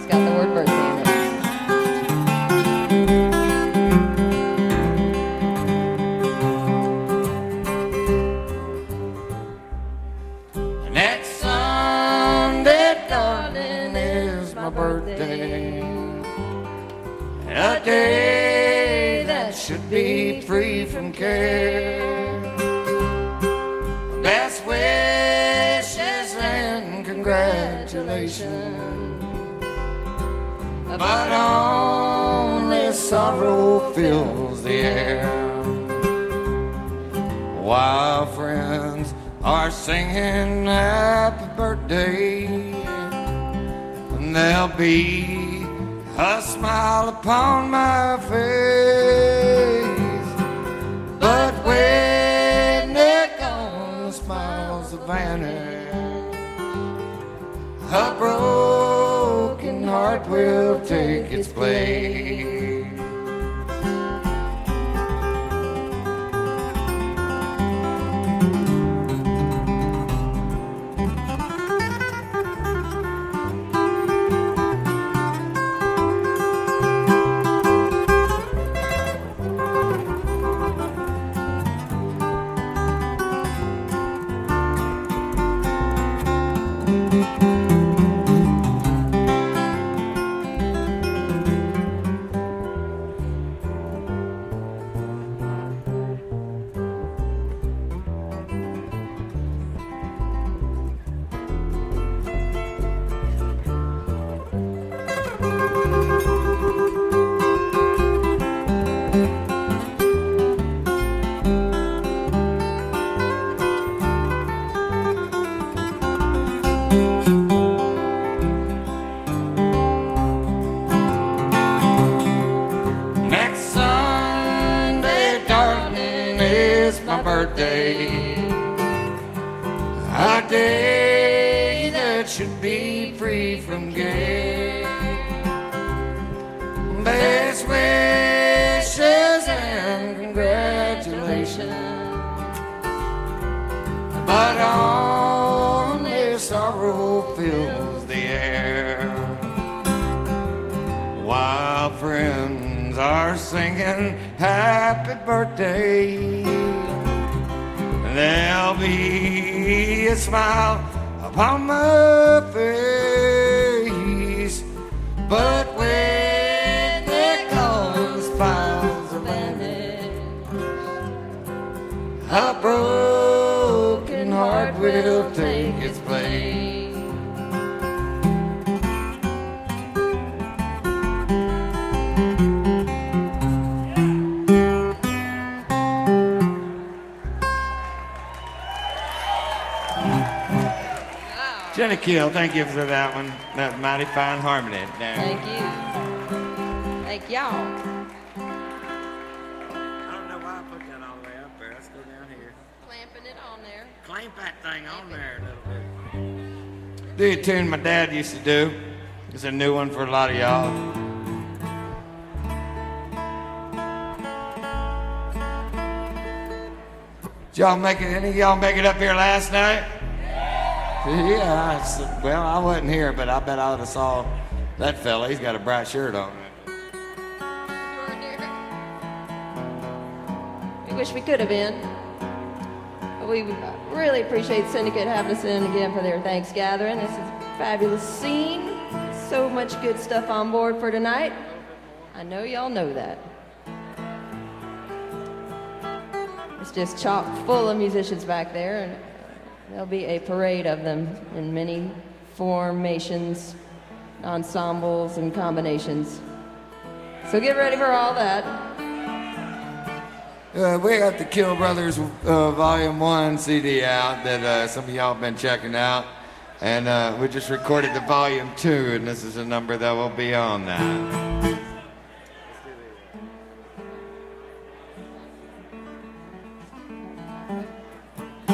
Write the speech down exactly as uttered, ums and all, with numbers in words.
It's got the word birthday in it. Next Sunday, darling, is my birthday. A day that should be free from care. Best wishes and congratulations, but only sorrow fills the air. While friends are singing happy birthday, and there'll be a smile upon my face, but when they're gone, the smiles will vanish. A broken heart will take its place. A day that should be free from care. Best wishes and congratulations, but only sorrow fills the air. While friends are singing happy birthday, there'll be a smile upon my face, but when they're gone, the smiles are vanished. A broken heart will take its place. Jenny Keel, thank you for that one. That mighty fine harmony. There. Thank you. Thank y'all. I don't know why I put that all the way up there. Let's go down here. Clamping it on there. Clamp that thing on there a little bit. Do a tune my dad used to do. It's a new one for a lot of y'all. Did y'all make it? Any of y'all make it up here last night? Yeah, I, well, I wasn't here, but I bet I would have saw that fella. He's got a bright shirt on. We wish we could have been. But we really appreciate Syndicate having us in again for their Thanks Gathering. This is a fabulous scene. So much good stuff on board for tonight. I know y'all know that. It's just chock full of musicians back there, and there'll be a parade of them in many formations, ensembles, and combinations. So get ready for all that. Uh, we got the Kill Brothers uh, Volume one C D out that uh, some of y'all have been checking out. And uh, we just recorded the Volume two, and this is a number that will be on that.